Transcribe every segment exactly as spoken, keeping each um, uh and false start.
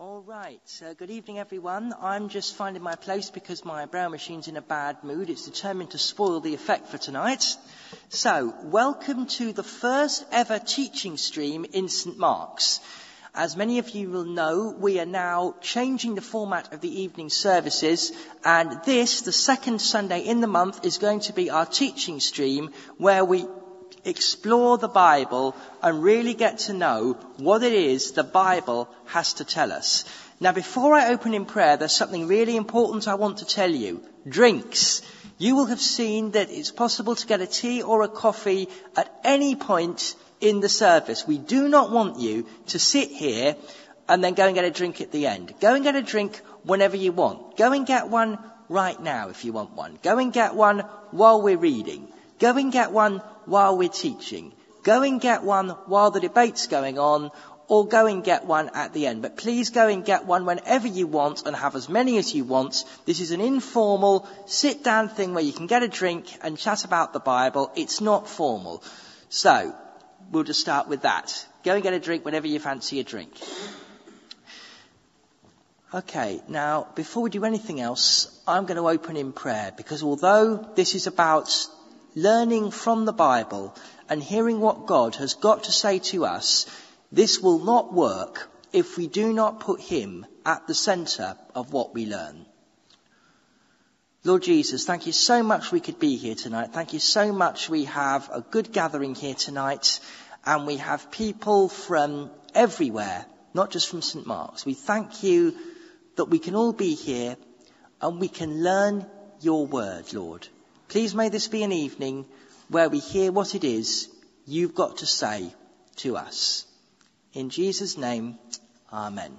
All right, uh, good evening everyone. I'm just finding my place because my braille machine's in a bad mood. It's determined to spoil the effect for tonight. So, welcome to the first ever teaching stream in St Mark's. As many of you will know, we are now changing the format of the evening services, and this, the second Sunday in the month, is going to be our teaching stream where we explore the Bible and really get to know what it is the Bible has to tell us. Now, before I open in prayer, there's something really important I want to tell you. Drinks. You will have seen that it's possible to get a tea or a coffee at any point in the service. We do not want you to sit here and then go and get a drink at the end. Go and get a drink whenever you want. Go and get one right now if you want one. Go and get one while we're reading. Go and get one while we're teaching. Go and get one while the debate's going on, or go and get one at the end. But please go and get one whenever you want and have as many as you want. This is an informal sit-down thing where you can get a drink and chat about the Bible. It's not formal. So, we'll just start with that. Go and get a drink whenever you fancy a drink. Okay, now, before we do anything else, I'm going to open in prayer, because although this is about learning from the Bible and hearing what God has got to say to us, this will not work if we do not put him at the centre of what we learn. Lord Jesus, thank you so much we could be here tonight. Thank you so much we have a good gathering here tonight, and we have people from everywhere, not just from St Mark's. We thank you that we can all be here and we can learn your word, Lord. Please may this be an evening where we hear what it is you've got to say to us. In Jesus' name, amen.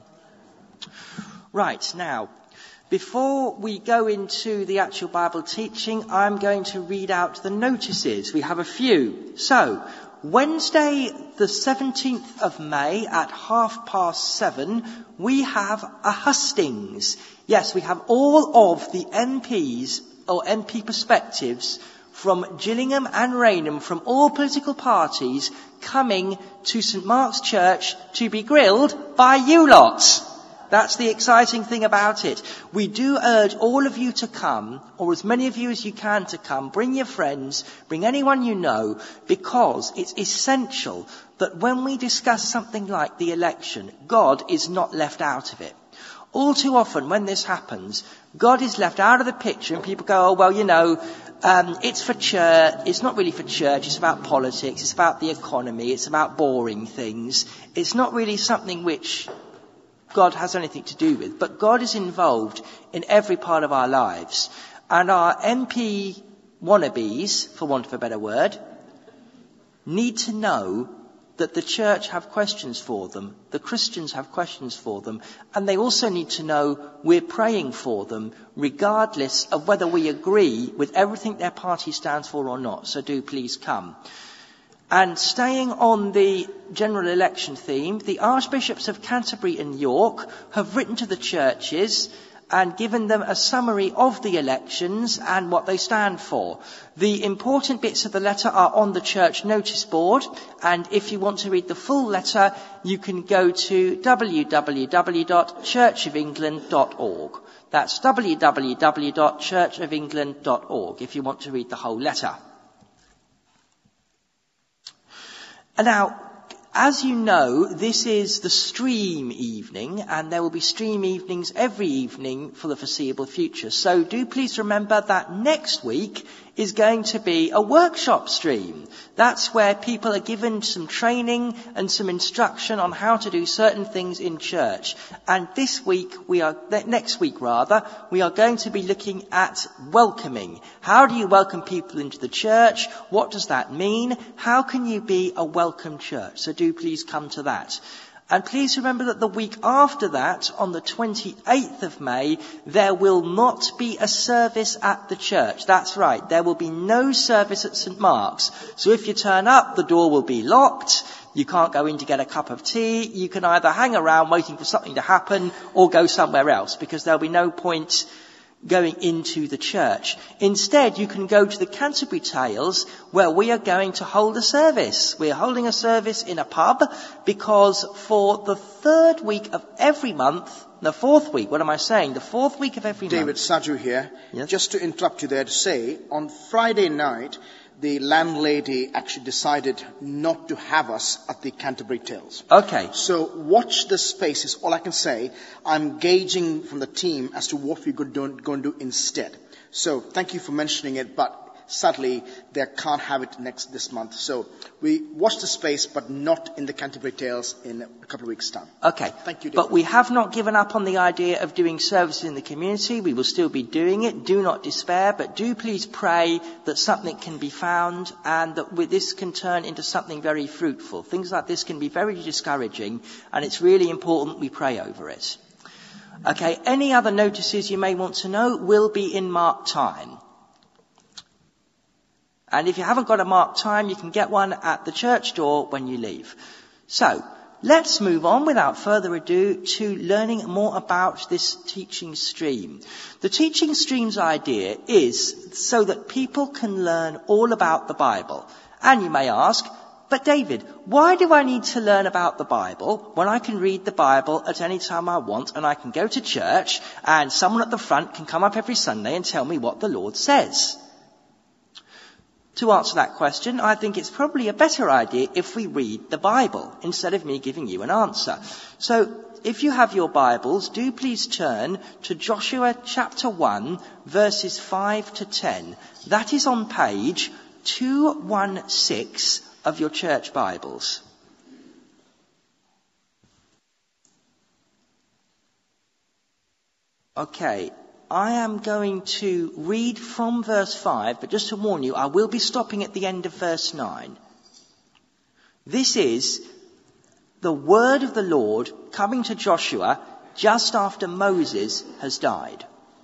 Right, now, before we go into the actual Bible teaching, I'm going to read out the notices. We have a few. So, Wednesday the seventeenth of May at half past seven, we have a hustings. Yes, we have all of the M Ps or M P perspectives from Gillingham and Rainham, from all political parties, coming to St Mark's Church to be grilled by you lot. That's the exciting thing about it. We do urge all of you to come, or as many of you as you can to come. Bring your friends, bring anyone you know, because it's essential that when we discuss something like the election, God is not left out of it. All too often when this happens, God is left out of the picture and people go, oh, well, you know, um, it's for church. It's not really for church. It's about politics. It's about the economy. It's about boring things. It's not really something which God has anything to do with. But God is involved in every part of our lives. And our M P wannabes, for want of a better word, need to know that the church have questions for them, the Christians have questions for them, and they also need to know we're praying for them, regardless of whether we agree with everything their party stands for or not. So do please come. And staying on the general election theme, the Archbishops of Canterbury and York have written to the churches and given them a summary of the elections and what they stand for. The important bits of the letter are on the church notice board, and if you want to read the full letter, you can go to w w w dot church of england dot org. That's w w w dot church of england dot org if you want to read the whole letter. And now, as you know, this is the stream evening, and there will be stream evenings every evening for the foreseeable future. So do please remember that next week is going to be a workshop stream. That's where people are given some training and some instruction on how to do certain things in church. And this week, we are, next week rather, we are going to be looking at welcoming. How do you welcome people into the church? What does that mean? How can you be a welcome church? So do please come to that. And please remember that the week after that, on the twenty-eighth of May, there will not be a service at the church. That's right, there will be no service at St Mark's. So if you turn up, the door will be locked. You can't go in to get a cup of tea. You can either hang around waiting for something to happen or go somewhere else, because there'll be no point going into the church. Instead, you can go to the Canterbury Tales, where we are going to hold a service. We're holding a service in a pub because for the third week of every month, the fourth week, what am I saying? The fourth week of every David, month. Saju here. Yes? Just to interrupt you there to say, on Friday night, the landlady actually decided not to have us at the Canterbury Tales. Okay. So watch the space is all I can say. I'm gauging from the team as to what we're going to do instead. So thank you for mentioning it, but sadly, they can't have it next this month. So we watch the space, but not in the Canterbury Tales in a couple of weeks' time. Okay. Thank you, David. But we have not given up on the idea of doing services in the community. We will still be doing it. Do not despair, but do please pray that something can be found and that with this can turn into something very fruitful. Things like this can be very discouraging, and it's really important we pray over it. Okay. Any other notices you may want to know will be in marked time. And if you haven't got a marked time, you can get one at the church door when you leave. So, let's move on without further ado to learning more about this teaching stream. The teaching stream's idea is so that people can learn all about the Bible. And you may ask, but David, why do I need to learn about the Bible when I can read the Bible at any time I want and I can go to church and someone at the front can come up every Sunday and tell me what the Lord says? To answer that question, I think it's probably a better idea if we read the Bible instead of me giving you an answer. So, if you have your Bibles, do please turn to Joshua chapter one, verses five to ten. That is on page two sixteen of your church Bibles. Okay. I am going to read from verse five, but just to warn you, I will be stopping at the end of verse nine. This is the word of the Lord coming to Joshua just after Moses has died.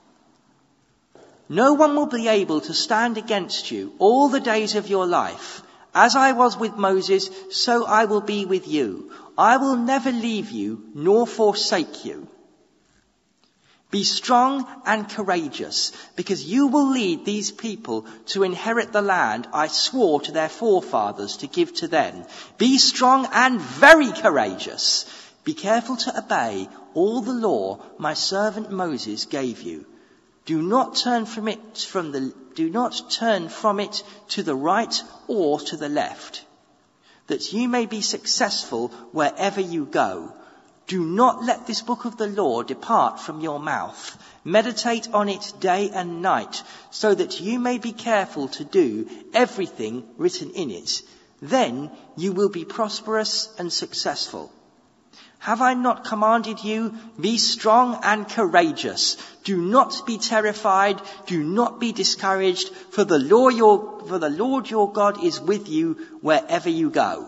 No one will be able to stand against you all the days of your life. As I was with Moses, so I will be with you. I will never leave you nor forsake you. Be strong and courageous, because you will lead these people to inherit the land I swore to their forefathers to give to them. Be strong and very courageous. Be careful to obey all the law my servant Moses gave you. Do not turn from it from the do not turn from it to the right or to the left, that you may be successful wherever you go. Do not let this book of the law depart from your mouth. Meditate on it day and night, so that you may be careful to do everything written in it. Then you will be prosperous and successful. Have I not commanded you? Be strong and courageous. Do not be terrified. Do not be discouraged, for the Lord your, for the Lord your God is with you wherever you go.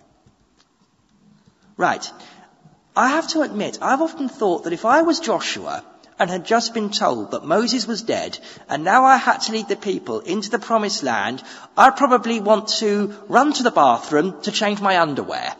Right. I have to admit, I've often thought that if I was Joshua and had just been told that Moses was dead and now I had to lead the people into the promised land, I'd probably want to run to the bathroom to change my underwear.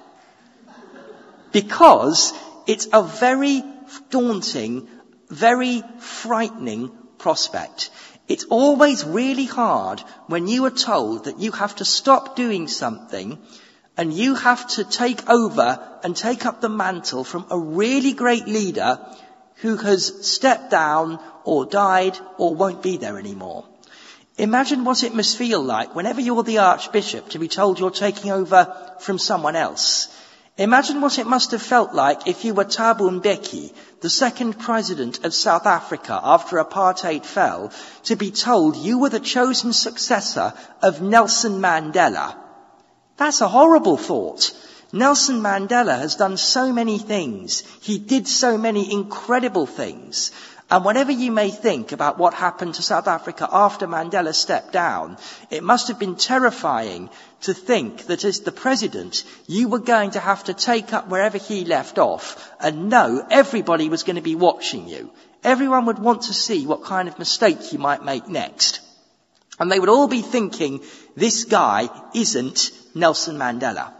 Because it's a very daunting, very frightening prospect. It's always really hard when you are told that you have to stop doing something and you have to take over and take up the mantle from a really great leader who has stepped down or died or won't be there anymore. Imagine what it must feel like whenever you're the Archbishop to be told you're taking over from someone else. Imagine what it must have felt like if you were Thabo Mbeki, the second president of South Africa after apartheid fell, to be told you were the chosen successor of Nelson Mandela. That's a horrible thought. Nelson Mandela has done so many things. He did so many incredible things. And whatever you may think about what happened to South Africa after Mandela stepped down, it must have been terrifying to think that as the president, you were going to have to take up wherever he left off and know everybody was going to be watching you. Everyone would want to see what kind of mistake you might make next. And they would all be thinking, this guy isn't Nelson Mandela.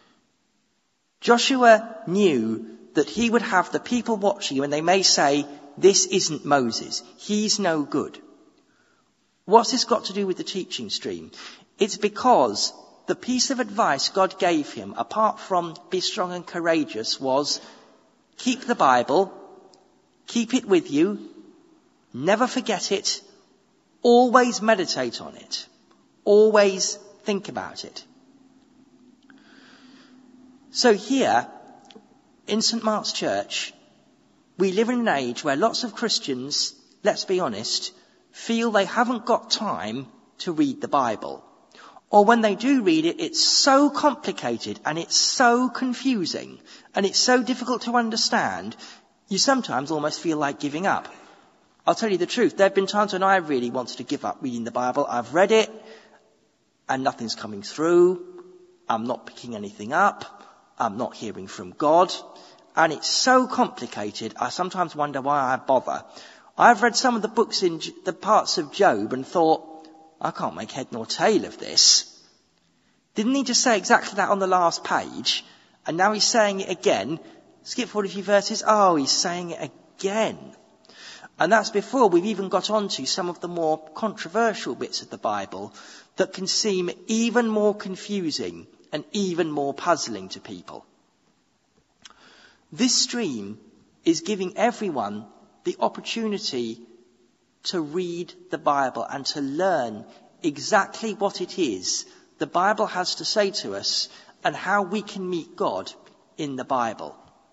Joshua knew that he would have the people watching him, and they may say, this isn't Moses. He's no good. What's this got to do with the teaching stream? It's because the piece of advice God gave him, apart from be strong and courageous, was keep the Bible, keep it with you, never forget it, always meditate on it, always think about it. So here, in Saint Mark's Church, we live in an age where lots of Christians, let's be honest, feel they haven't got time to read the Bible. Or when they do read it, it's so complicated and it's so confusing and it's so difficult to understand, you sometimes almost feel like giving up. I'll tell you the truth, there have been times when I really wanted to give up reading the Bible. I've read it and nothing's coming through. I'm not picking anything up. I'm not hearing from God. And it's so complicated, I sometimes wonder why I bother. I've read some of the books in the parts of Job and thought, I can't make head nor tail of this. Didn't he just say exactly that on the last page? And now he's saying it again. Skip forward a few verses. Oh, he's saying it again. And that's before we've even got on to some of the more controversial bits of the Bible that can seem even more confusing and even more puzzling to people. This stream is giving everyone the opportunity to read the Bible and to learn exactly what it is the Bible has to say to us and how we can meet God in the Bible.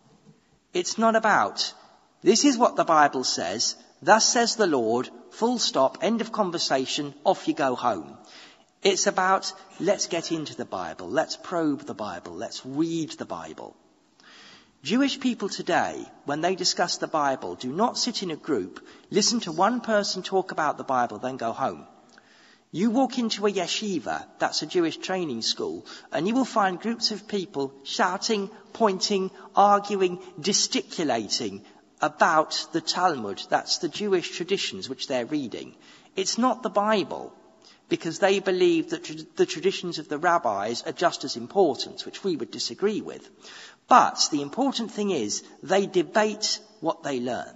It's not about, this is what the Bible says, thus says the Lord, full stop, end of conversation, off you go home. It's about, let's get into the Bible, let's probe the Bible, let's read the Bible. Jewish people today, when they discuss the Bible, do not sit in a group, listen to one person talk about the Bible, then go home. You walk into a yeshiva, that's a Jewish training school, and you will find groups of people shouting, pointing, arguing, gesticulating about the Talmud, that's the Jewish traditions which they're reading. It's not the Bible, because they believe that tra- the traditions of the rabbis are just as important, which we would disagree with. But the important thing is they debate what they learn.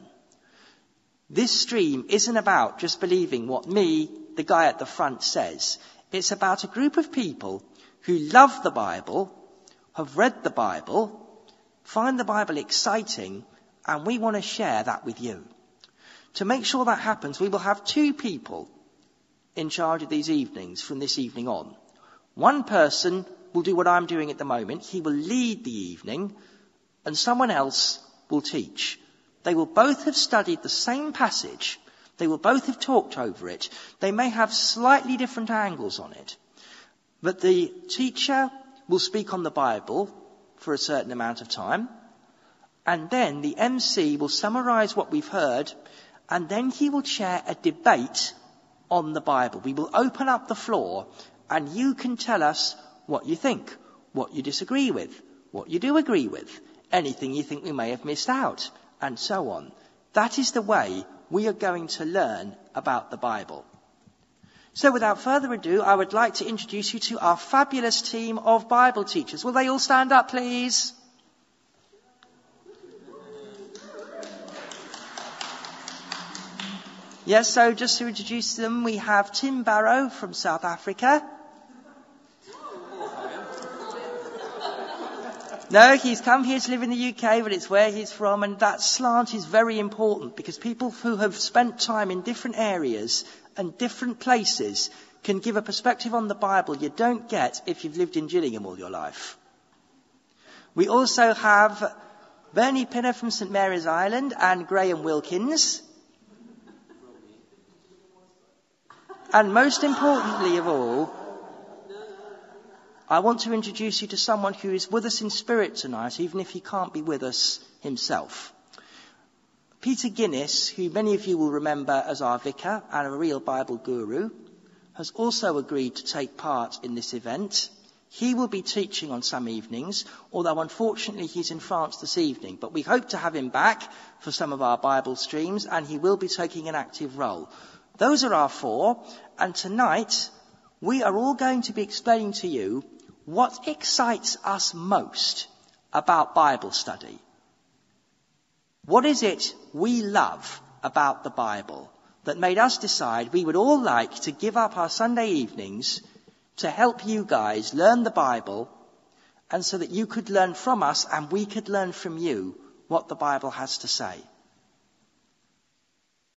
This stream isn't about just believing what me, the guy at the front, says. It's about a group of people who love the Bible, have read the Bible, find the Bible exciting, and we want to share that with you. To make sure that happens, we will have two people in charge of these evenings from this evening on. One person will do what I'm doing at the moment. He will lead the evening, and someone else will teach. They will both have studied the same passage. They will both have talked over it. They may have slightly different angles on it. But the teacher will speak on the Bible for a certain amount of time, and then the M C will summarize what we've heard, and then he will chair a debate on the Bible. We will open up the floor, and you can tell us what you think, what you disagree with, what you do agree with, anything you think we may have missed out, and so on. That is the way we are going to learn about the Bible. So without further ado, I would like to introduce you to our fabulous team of Bible teachers. Will they all stand up, please? Yes, so just to introduce them, we have Tim Barrow from South Africa. No, he's come here to live in the U K, but it's where he's from, and that slant is very important because people who have spent time in different areas and different places can give a perspective on the Bible you don't get if you've lived in Gillingham all your life. We also have Bernie Pinner from St Mary's Island and Graham Wilkins. And most importantly of all, I want to introduce you to someone who is with us in spirit tonight, even if he can't be with us himself. Peter Guinness, who many of you will remember as our vicar and a real Bible guru, has also agreed to take part in this event. He will be teaching on some evenings, although unfortunately he's in France this evening. But we hope to have him back for some of our Bible streams, and he will be taking an active role. Those are our four, and tonight we are all going to be explaining to you what excites us most about Bible study. What is it we love about the Bible that made us decide we would all like to give up our Sunday evenings to help you guys learn the Bible, and so that you could learn from us and we could learn from you what the Bible has to say?